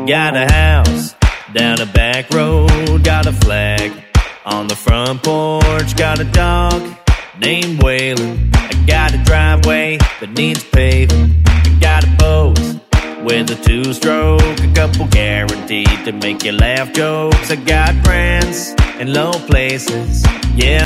Got a house down a back road, got a flag on the front porch, got a dog named Waylon. I got a driveway that needs paving. I got a boat with a two-stroke, a couple guaranteed to make you laugh jokes. I got friends in low places, yeah.